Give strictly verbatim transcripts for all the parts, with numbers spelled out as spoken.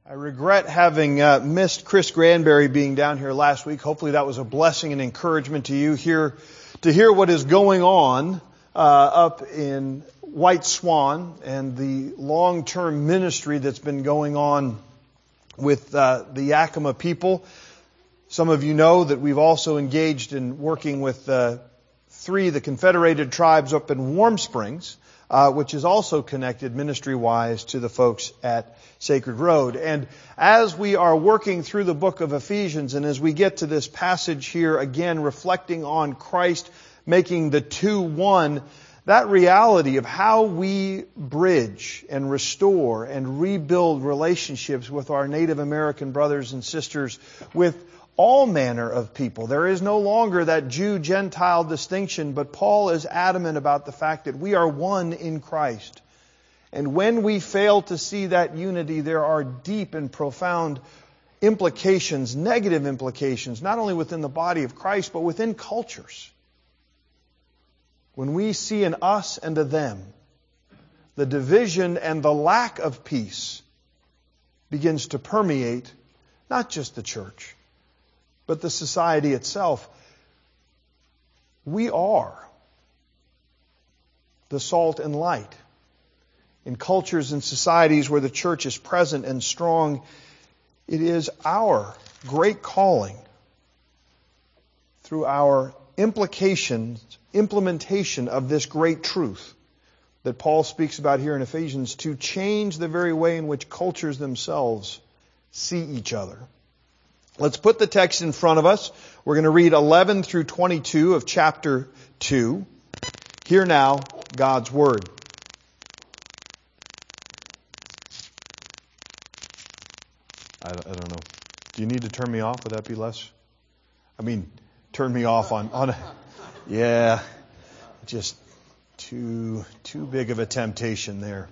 I regret having uh, missed Chris Granberry being down here last week. Hopefully that was a blessing and encouragement to you here to hear what is going on uh, up in White Swan and the long-term ministry that's been going on with uh, the Yakima people. Some of you know that we've also engaged in working with uh, three of the Confederated tribes up in Warm Springs, uh, which is also connected ministry-wise to the folks at Sacred Road. And as we are working through the book of Ephesians, and as we get to this passage here again, reflecting on Christ making the two one, that reality of how we bridge and restore and rebuild relationships with our Native American brothers and sisters, with all manner of people. There is no longer that Jew-Gentile distinction, but Paul is adamant about the fact that we are one in Christ. And when we fail to see that unity, there are deep and profound implications, negative implications, not only within the body of Christ, but within cultures. When we see an us and a them, the division and the lack of peace begins to permeate not just the church, but the society itself. We are the salt and light. In cultures and societies where the church is present and strong, it is our great calling through our implications, implementation of this great truth that Paul speaks about here in Ephesians to change the very way in which cultures themselves see each other. Let's put the text in front of us. We're going to read eleven through twenty-two of chapter two. Hear now God's Word. I don't know. Do you need to turn me off? Would that be less? I mean, turn me off on, on a, yeah, just too, too big of a temptation there.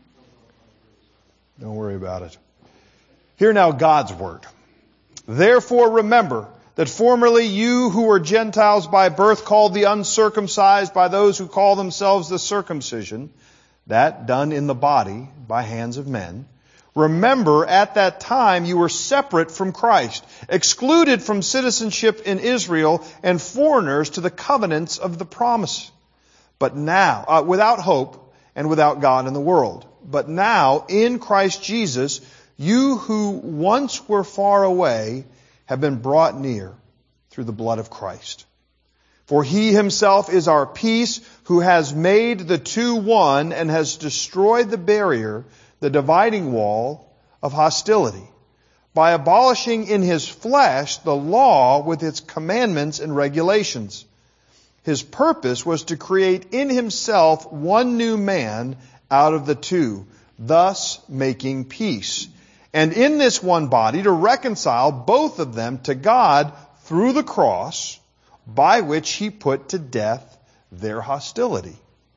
Don't worry about it. Hear now God's Word. Therefore remember that formerly you who were Gentiles by birth, called the uncircumcised by those who call themselves the circumcision, that done in the body by hands of men, remember, at that time you were separate from Christ, excluded from citizenship in Israel, and foreigners to the covenants of the promise. But now, uh, without hope and without God in the world. But now, in Christ Jesus, you who once were far away have been brought near through the blood of Christ. For He Himself is our peace, who has made the two one and has destroyed the barrier, the dividing wall of hostility, by abolishing in His flesh the law with its commandments and regulations. His purpose was to create in Himself one new man out of the two, thus making peace. And in this one body to reconcile both of them to God through the cross, by which He put to death their hostility.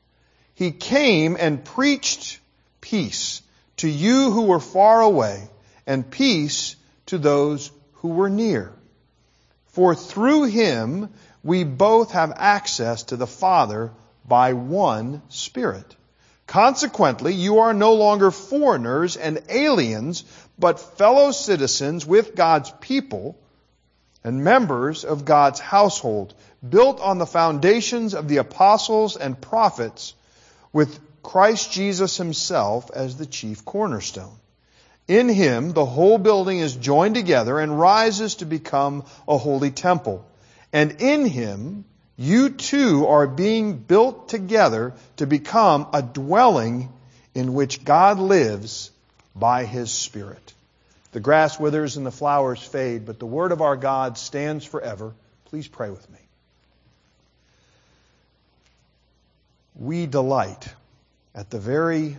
He came and preached peace to you who were far away, and peace to those who were near. For through Him we both have access to the Father by one Spirit. Consequently, you are no longer foreigners and aliens, but fellow citizens with God's people and members of God's household, built on the foundations of the apostles and prophets, with Christ Jesus Himself as the chief cornerstone. In Him, the whole building is joined together and rises to become a holy temple. And in Him, you too are being built together to become a dwelling in which God lives by His Spirit. The grass withers and the flowers fade, but the word of our God stands forever. Please pray with me. We delight at the very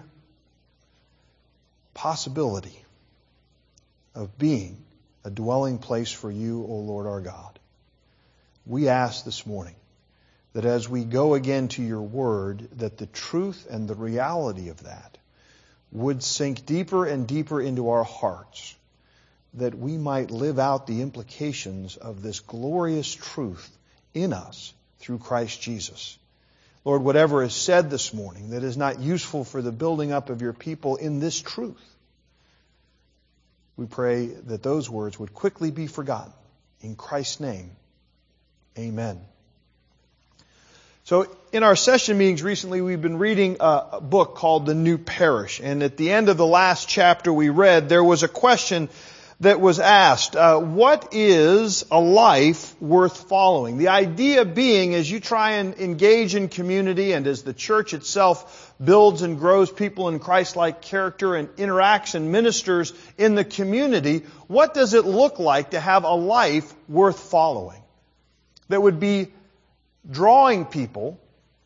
possibility of being a dwelling place for You, O Lord our God. We ask this morning that as we go again to Your Word, that the truth and the reality of that would sink deeper and deeper into our hearts, that we might live out the implications of this glorious truth in us through Christ Jesus. Lord, whatever is said this morning that is not useful for the building up of Your people in this truth, We pray that those words would quickly be forgotten. In Christ's name, amen. So in our session meetings recently, we've been reading a book called The New Parish. And at the end of the last chapter we read, there was a question that was asked, uh, what is a life worth following? The idea being, as you try and engage in community and as the church itself builds and grows people in Christ-like character and interacts and ministers in the community, what does it look like to have a life worth following? That would be drawing people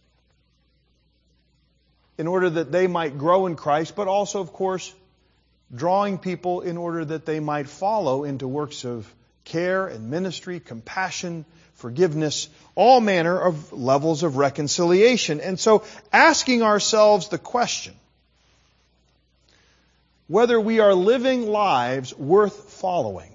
in order that they might grow in Christ, but also, of course, drawing people in order that they might follow into works of care and ministry, compassion, forgiveness, all manner of levels of reconciliation. And so asking ourselves the question, whether we are living lives worth following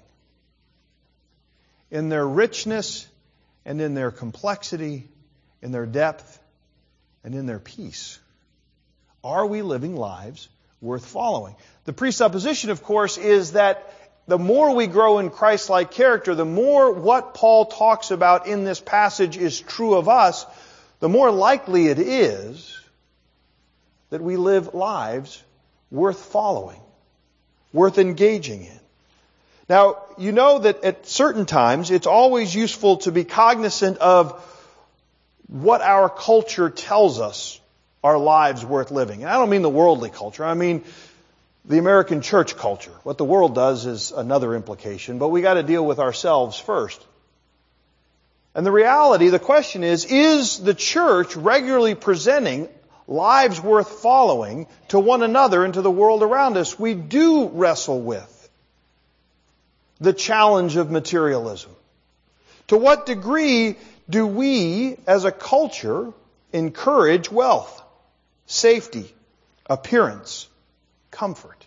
in their richness and in their complexity, in their depth, and in their peace. Are we living lives worth following? The presupposition, of course, is that the more we grow in Christ-like character, the more what Paul talks about in this passage is true of us, the more likely it is that we live lives worth following, worth engaging in. Now, you know that at certain times it's always useful to be cognizant of what our culture tells us are lives worth living. And I don't mean the worldly culture. I mean the American church culture. What the world does is another implication, but we got to deal with ourselves first. And the reality, the question is, is the church regularly presenting lives worth following to one another and to the world around us? We do wrestle with the challenge of materialism. To what degree do we, as a culture, encourage wealth, safety, appearance, comfort?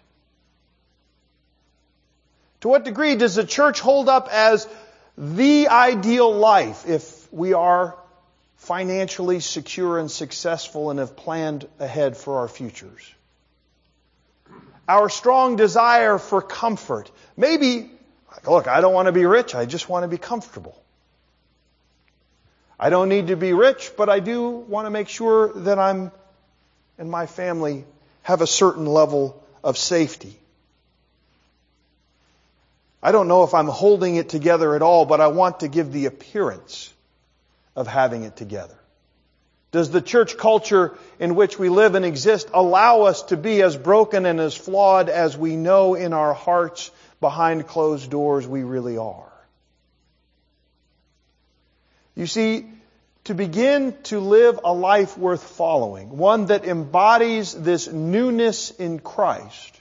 To what degree does the church hold up as the ideal life if we are financially secure and successful and have planned ahead for our futures? Our strong desire for comfort. Maybe, look, I don't want to be rich, I just want to be comfortable. I don't need to be rich, but I do want to make sure that I'm and my family have a certain level of safety. I don't know if I'm holding it together at all, but I want to give the appearance of having it together. Does the church culture in which we live and exist allow us to be as broken and as flawed as we know in our hearts behind closed doors we really are? You see, to begin to live a life worth following, one that embodies this newness in Christ,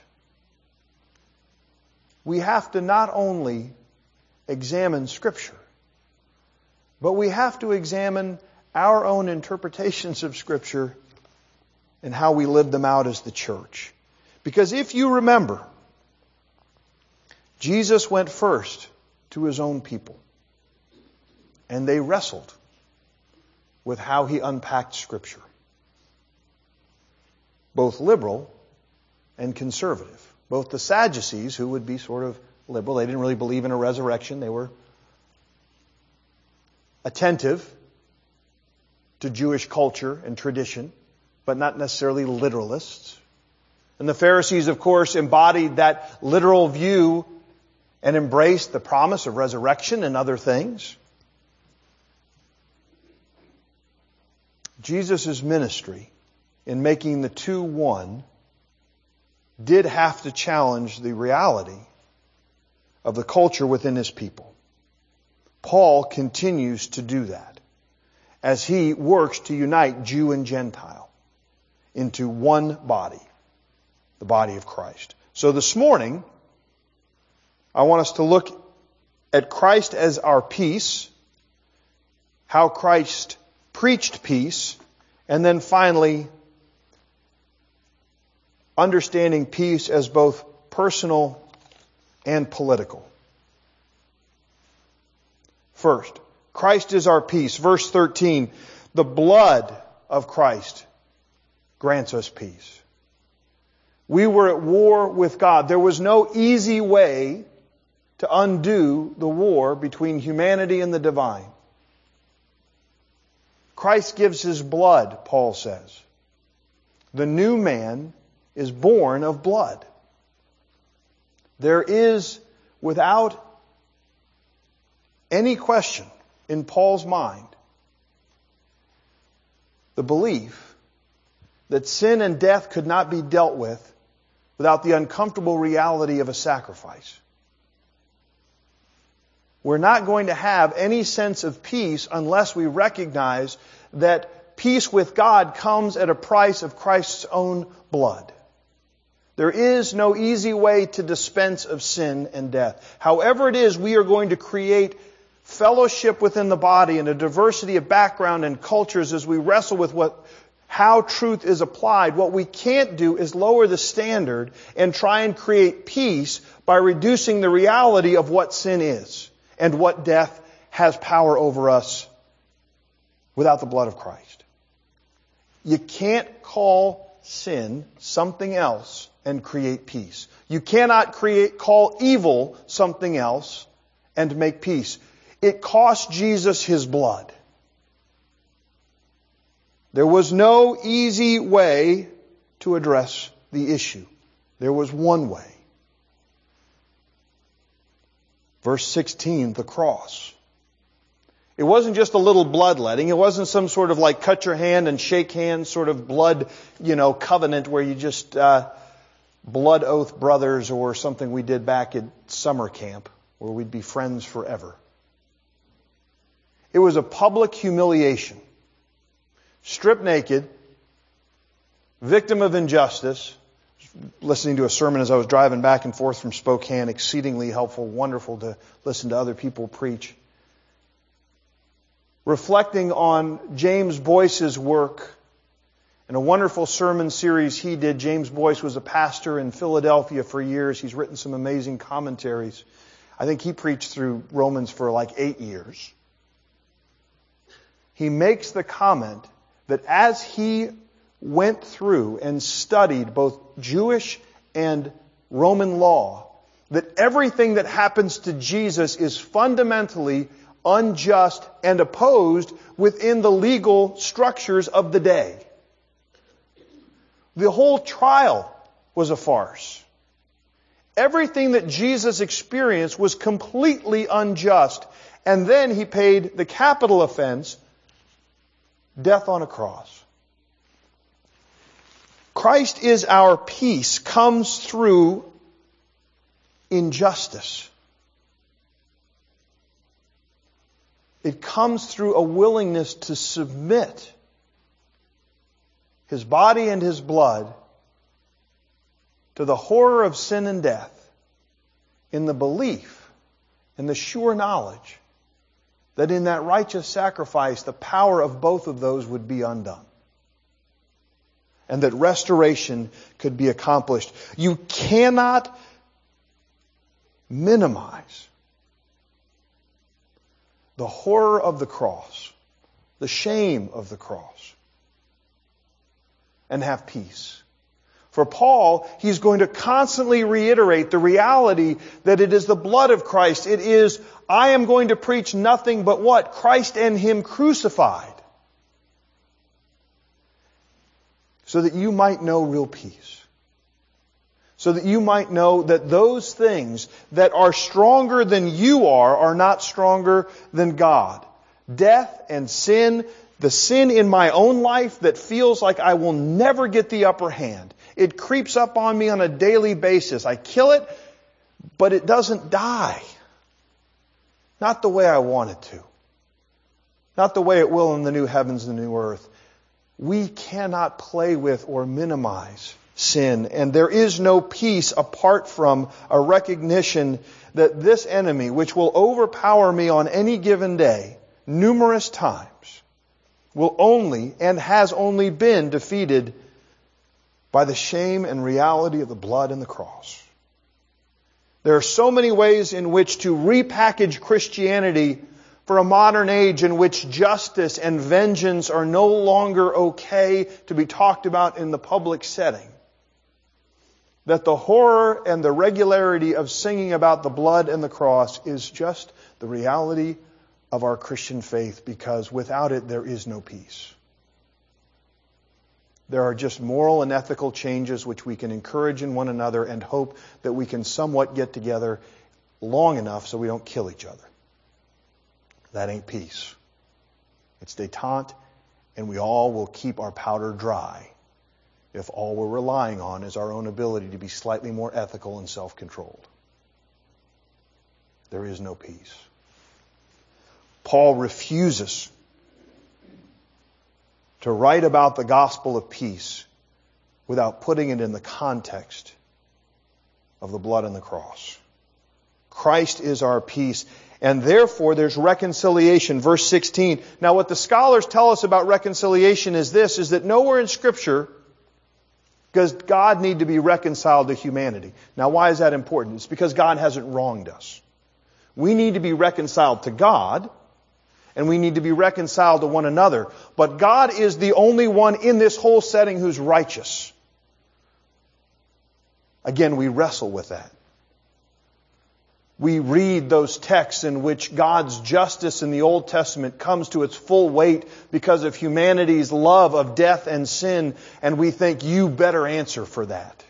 we have to not only examine Scripture, but we have to examine our own interpretations of Scripture and how we live them out as the church. Because if you remember, Jesus went first to His own people, and they wrestled with how He unpacked Scripture, both liberal and conservative. Both the Sadducees, who would be sort of liberal, they didn't really believe in a resurrection, they were attentive to Jewish culture and tradition, but not necessarily literalists. And the Pharisees, of course, embodied that literal view and embraced the promise of resurrection and other things. Jesus' ministry in making the two one did have to challenge the reality of the culture within His people. Paul continues to do that as he works to unite Jew and Gentile into one body, the body of Christ. So this morning, I want us to look at Christ as our peace, how Christ preached peace, and then finally, understanding peace as both personal and political. First, Christ is our peace. Verse thirteen, the blood of Christ grants us peace. We were at war with God. There was no easy way to undo the war between humanity and the divine. Christ gives His blood, Paul says. The new man is born of blood. There is, without any question in Paul's mind, the belief that sin and death could not be dealt with without the uncomfortable reality of a sacrifice. We're not going to have any sense of peace unless we recognize that peace with God comes at a price of Christ's own blood. There is no easy way to dispense of sin and death. However it is, we are going to create fellowship within the body and a diversity of background and cultures as we wrestle with what how truth is applied. What we can't do is lower the standard and try and create peace by reducing the reality of what sin is and what death has power over us without the blood of Christ. You can't call sin something else and create peace. You cannot create call evil something else and make peace. It cost Jesus His blood. There was no easy way to address the issue. There was one way. Verse sixteen, the cross. It wasn't just a little bloodletting. It wasn't some sort of like cut your hand and shake hands sort of blood, you know, covenant where you just uh, blood oath brothers or something we did back at summer camp where we'd be friends forever. It was a public humiliation. Stripped naked, victim of injustice. Listening to a sermon as I was driving back and forth from Spokane, exceedingly helpful, wonderful to listen to other people preach. Reflecting on James Boyce's work and a wonderful sermon series he did. James Boyce was a pastor in Philadelphia for years. He's written some amazing commentaries. I think he preached through Romans for like eight years. He makes the comment that as he went through and studied both Jewish and Roman law, that everything that happens to Jesus is fundamentally unjust and opposed within the legal structures of the day. The whole trial was a farce. Everything that Jesus experienced was completely unjust. And then He paid the capital offense, death on a cross. Christ is our peace, comes through injustice. It comes through a willingness to submit His body and His blood to the horror of sin and death in the belief and the sure knowledge that in that righteous sacrifice, the power of both of those would be undone. And that restoration could be accomplished. You cannot minimize the horror of the cross, the shame of the cross, and have peace. For Paul, he's going to constantly reiterate the reality that it is the blood of Christ. It is, I am going to preach nothing but what? Christ and Him crucified. So that you might know real peace. So that you might know that those things that are stronger than you are, are not stronger than God. Death and sin, the sin in my own life that feels like I will never get the upper hand. It creeps up on me on a daily basis. I kill it, but it doesn't die. Not the way I want it to. Not the way it will in the new heavens and the new earth. We cannot play with or minimize sin. And there is no peace apart from a recognition that this enemy, which will overpower me on any given day, numerous times, will only and has only been defeated by the shame and reality of the blood and the cross. There are so many ways in which to repackage Christianity for a modern age in which justice and vengeance are no longer okay to be talked about in the public setting. that the horror and the regularity of singing about the blood and the cross is just the reality of our Christian faith, because without it there is no peace. There are just moral and ethical changes which we can encourage in one another and hope that we can somewhat get together long enough so we don't kill each other. That ain't peace. It's détente, and we all will keep our powder dry if all we're relying on is our own ability to be slightly more ethical and self-controlled. There is no peace. Paul refuses to write about the gospel of peace without putting it in the context of the blood and the cross. Christ is our peace, and therefore there's reconciliation. Verse sixteen. Now what the scholars tell us about reconciliation is this, is that nowhere in Scripture does God need to be reconciled to humanity. Now why is that important? It's because God hasn't wronged us. We need to be reconciled to God, and we need to be reconciled to one another. But God is the only one in this whole setting who's righteous. Again, we wrestle with that. We read those texts in which God's justice in the Old Testament comes to its full weight because of humanity's love of death and sin, and we think, you better answer for that.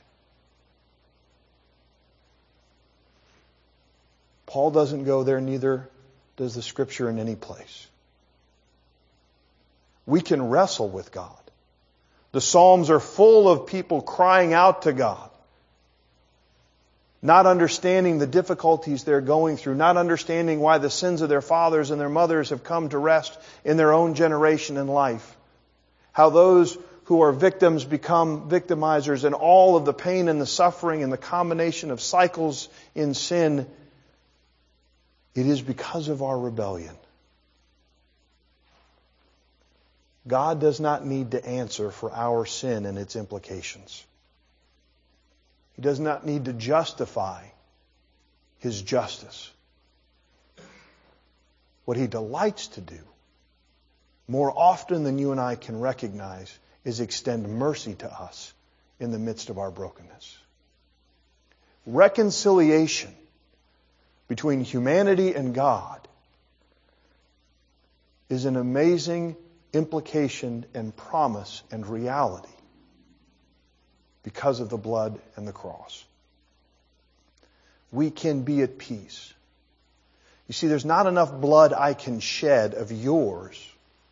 Paul doesn't go there, neither does the Scripture in any place. We can wrestle with God. The Psalms are full of people crying out to God, not understanding the difficulties they're going through, not understanding why the sins of their fathers and their mothers have come to rest in their own generation and life. How those who are victims become victimizers, and all of the pain and the suffering and the combination of cycles in sin. It is because of our rebellion. God does not need to answer for our sin and its implications. He does not need to justify His justice. What He delights to do, more often than you and I can recognize, is extend mercy to us in the midst of our brokenness. Reconciliation between humanity and God is an amazing implication and promise and reality because of the blood and the cross. We can be at peace. You see, there's not enough blood I can shed of yours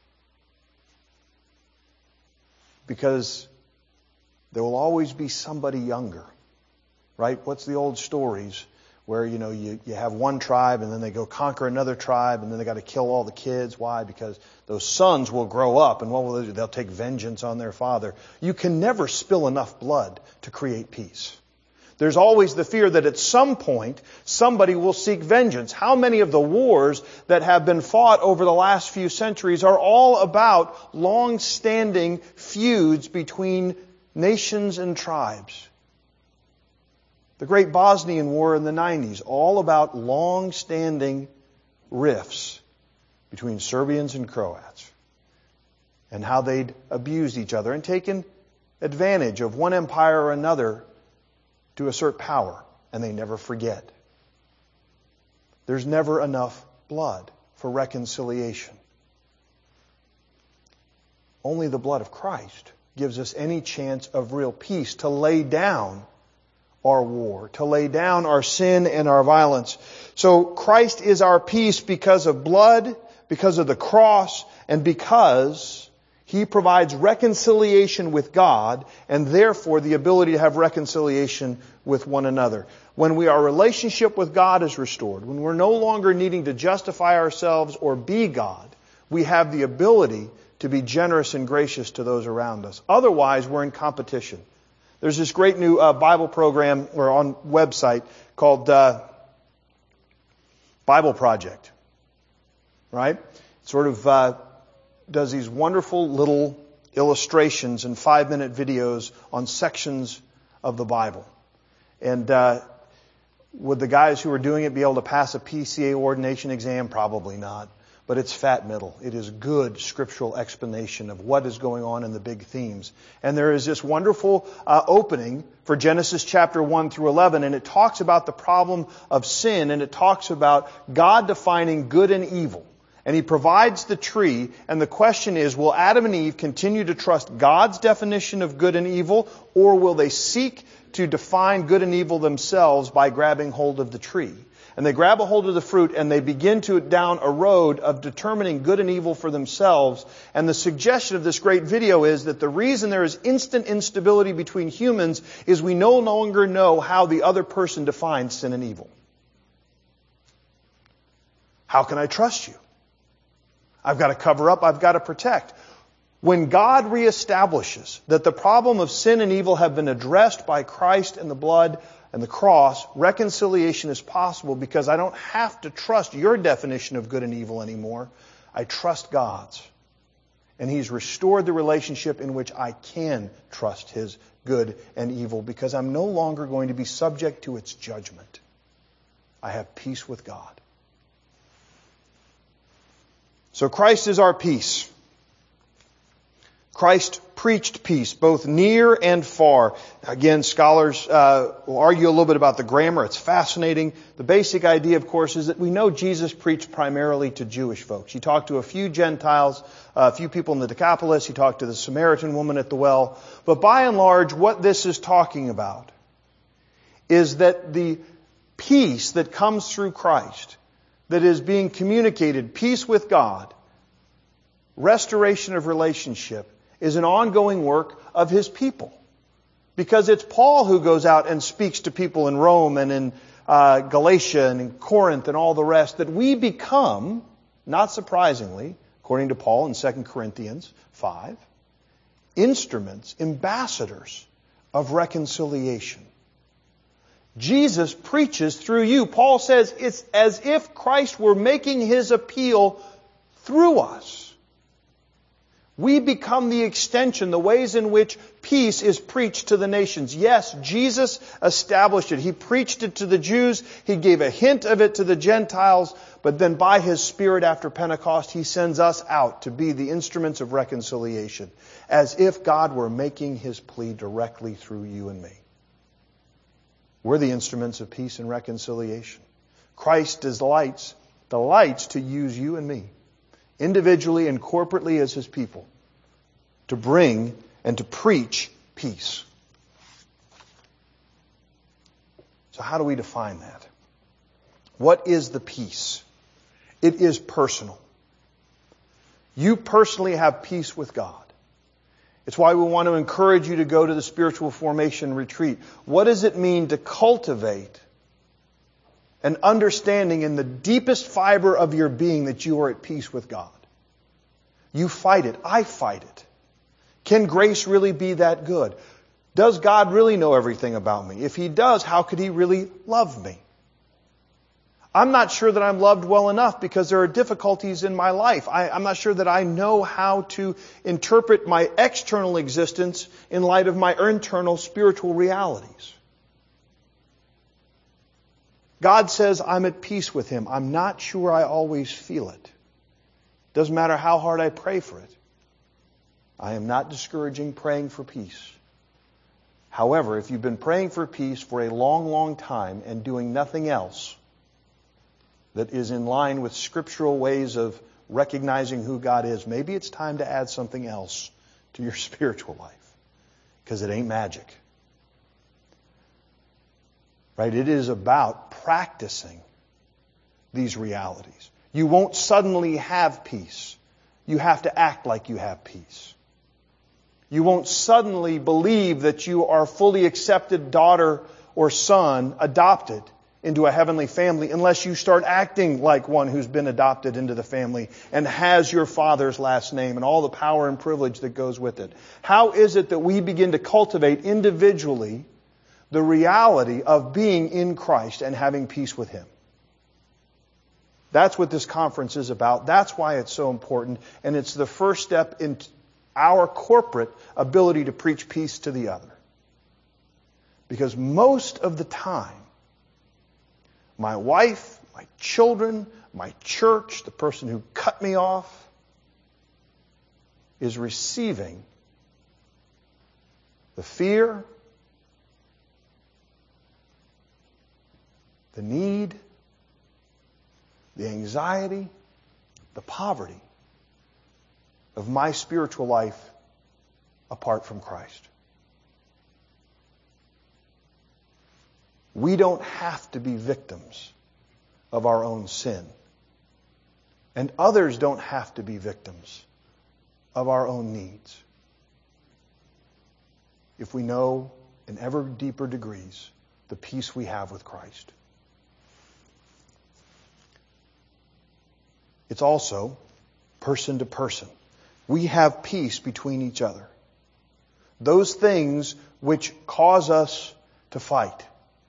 because there will always be somebody younger, right? What's the old stories where, you know, you, you have one tribe and then they go conquer another tribe and then they got to kill all the kids. Why? Because those sons will grow up and what will they do? They'll take vengeance on their father. You can never spill enough blood to create peace. There's always the fear that at some point somebody will seek vengeance. How many of the wars that have been fought over the last few centuries are all about long-standing feuds between nations and tribes? The Great Bosnian War in the nineties, all about long-standing rifts between Serbians and Croats and how they'd abused each other and taken advantage of one empire or another to assert power, and they never forget. There's never enough blood for reconciliation. Only the blood of Christ gives us any chance of real peace to lay down our war, to lay down our sin and our violence. So Christ is our peace because of blood, because of the cross, and because He provides reconciliation with God and therefore the ability to have reconciliation with one another. When we, our relationship with God is restored, when we're no longer needing to justify ourselves or be God, we have the ability to be generous and gracious to those around us. Otherwise, we're in competition. There's this great new uh, Bible program or on website called uh, Bible Project, right? It sort of uh, does these wonderful little illustrations and five-minute videos on sections of the Bible. And uh, would the guys who are doing it be able to pass a P C A ordination exam? Probably not. but it's fat middle. It is good scriptural explanation of what is going on in the big themes. And there is this wonderful uh, opening for Genesis chapter one through eleven, and it talks about the problem of sin, and it talks about God defining good and evil. And He provides the tree, and the question is, will Adam and Eve continue to trust God's definition of good and evil, or will they seek to define good and evil themselves by grabbing hold of the tree? And they grab a hold of the fruit and they begin to down a road of determining good and evil for themselves. And the suggestion of this great video is that the reason there is instant instability between humans is we no longer know how the other person defines sin and evil. How can I trust you? I've got to cover up, I've got to protect. When God reestablishes that the problem of sin and evil have been addressed by Christ and the blood and the cross, reconciliation is possible because I don't have to trust your definition of good and evil anymore. I trust God's. And He's restored the relationship in which I can trust His good and evil because I'm no longer going to be subject to its judgment. I have peace with God. So Christ is our peace. Christ preached peace, both near and far. Again, scholars uh, will argue a little bit about the grammar. It's fascinating. The basic idea, of course, is that we know Jesus preached primarily to Jewish folks. He talked to a few Gentiles, uh, a few people in the Decapolis. He talked to the Samaritan woman at the well. But by and large, what this is talking about is that the peace that comes through Christ, that is being communicated, peace with God, restoration of relationship, is an ongoing work of His people. Because it's Paul who goes out and speaks to people in Rome and in uh, Galatia and in Corinth and all the rest, that we become, not surprisingly, according to Paul in Second Corinthians five, instruments, ambassadors of reconciliation. Jesus preaches through you. Paul says it's as if Christ were making His appeal through us. We become the extension, the ways in which peace is preached to the nations. Yes, Jesus established it. He preached it to the Jews. He gave a hint of it to the Gentiles. But then by His Spirit after Pentecost, He sends us out to be the instruments of reconciliation. As if God were making His plea directly through you and me. We're the instruments of peace and reconciliation. Christ delights, delights to use you and me, individually and corporately as His people, to bring and to preach peace. So how do we define that? What is the peace? It is personal. You personally have peace with God. It's why we want to encourage you to go to the spiritual formation retreat. What does it mean to cultivate an understanding in the deepest fiber of your being that you are at peace with God? You fight it. I fight it. Can grace really be that good? Does God really know everything about me? If He does, how could He really love me? I'm not sure that I'm loved well enough because there are difficulties in my life. I, I'm not sure that I know how to interpret my external existence in light of my internal spiritual realities. God says I'm at peace with Him. I'm not sure I always feel it. Doesn't matter how hard I pray for it. I am not discouraging praying for peace. However, if you've been praying for peace for a long, long time and doing nothing else that is in line with scriptural ways of recognizing who God is, maybe it's time to add something else to your spiritual life. Because it ain't magic. Right? It is about practicing these realities. You won't suddenly have peace. You have to act like you have peace. You won't suddenly believe that you are fully accepted daughter or son, adopted into a heavenly family, unless you start acting like one who's been adopted into the family and has your father's last name and all the power and privilege that goes with it. How is it that we begin to cultivate individually the reality of being in Christ and having peace with Him? That's what this conference is about. That's why it's so important. And it's the first step in our corporate ability to preach peace to the other. Because most of the time, my wife, my children, my church, the person who cut me off, is receiving the fear, the need, the anxiety, the poverty of my spiritual life apart from Christ. We don't have to be victims of our own sin. And others don't have to be victims of our own needs. If we know in ever deeper degrees the peace we have with Christ. It's also person to person. We have peace between each other. Those things which cause us to fight.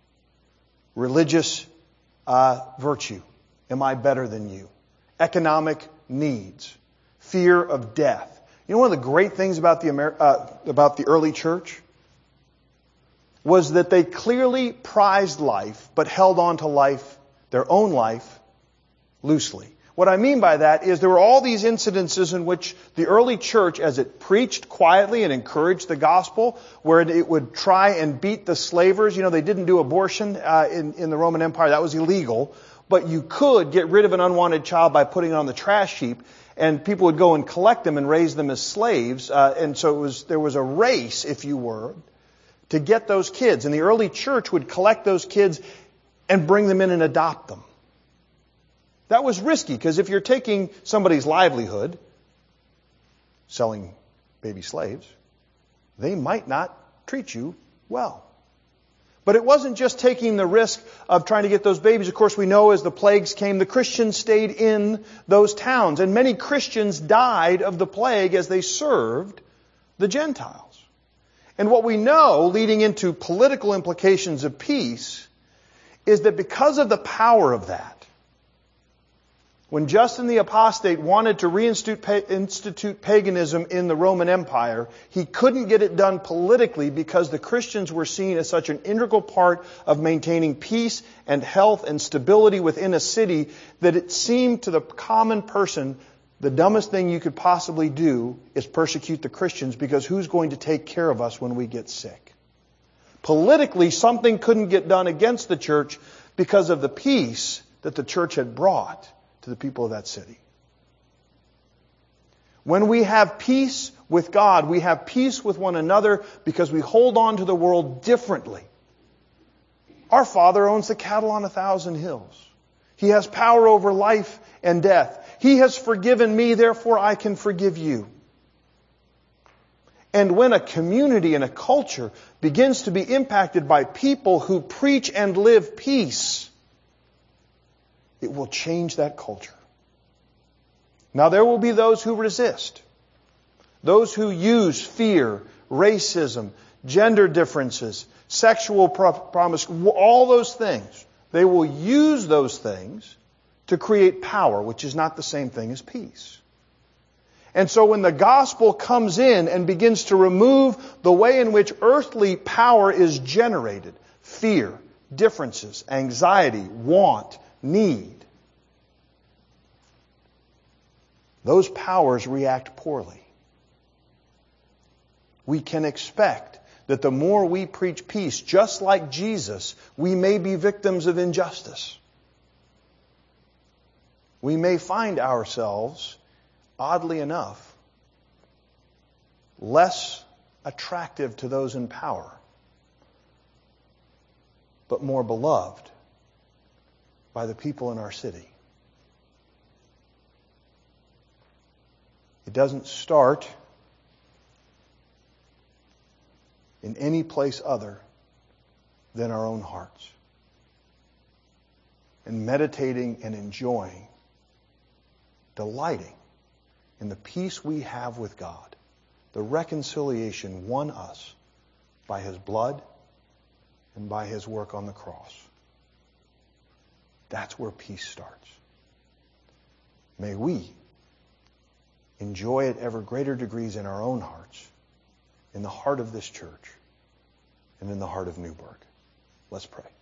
Religious uh, virtue. Am I better than you? Economic needs. Fear of death. You know one of the great things about the Amer- uh, about the early church was that they clearly prized life, but held on to life, their own life, loosely. What I mean by that is there were all these incidences in which the early church, as it preached quietly and encouraged the gospel, where it would try and beat the slavers. You know, they didn't do abortion uh, in, in the Roman Empire. That was illegal. But you could get rid of an unwanted child by putting it on the trash heap, and people would go and collect them and raise them as slaves. Uh, and so it was there was a race, if you were, to get those kids. And the early church would collect those kids and bring them in and adopt them. That was risky, because if you're taking somebody's livelihood, selling baby slaves, they might not treat you well. But it wasn't just taking the risk of trying to get those babies. Of course, we know as the plagues came, the Christians stayed in those towns. And many Christians died of the plague as they served the Gentiles. And what we know, leading into political implications of peace, is that because of the power of that, when Justin the Apostate wanted to reinstitute paganism in the Roman Empire, he couldn't get it done politically because the Christians were seen as such an integral part of maintaining peace and health and stability within a city that it seemed to the common person the dumbest thing you could possibly do is persecute the Christians, because who's going to take care of us when we get sick? Politically, something couldn't get done against the church because of the peace that the church had brought to the people of that city. When we have peace with God, we have peace with one another because we hold on to the world differently. Our Father owns the cattle on a thousand hills. He has power over life and death. He has forgiven me, therefore I can forgive you. And when a community and a culture begins to be impacted by people who preach and live peace, it will change that culture. Now there will be those who resist. Those who use fear, racism, gender differences, sexual promise, all those things. They will use those things to create power, which is not the same thing as peace. And so when the gospel comes in and begins to remove the way in which earthly power is generated, fear, differences, anxiety, want, need, those powers react poorly. We can expect that the more we preach peace, just like Jesus, we may be victims of injustice. We may find ourselves, oddly enough, less attractive to those in power, but more beloved by the people in our city. It doesn't start in any place other than our own hearts. And meditating and enjoying, delighting in the peace we have with God, the reconciliation won us by His blood and by His work on the cross. That's where peace starts. May we enjoy it ever greater degrees in our own hearts, in the heart of this church, and in the heart of Newburgh. Let's pray.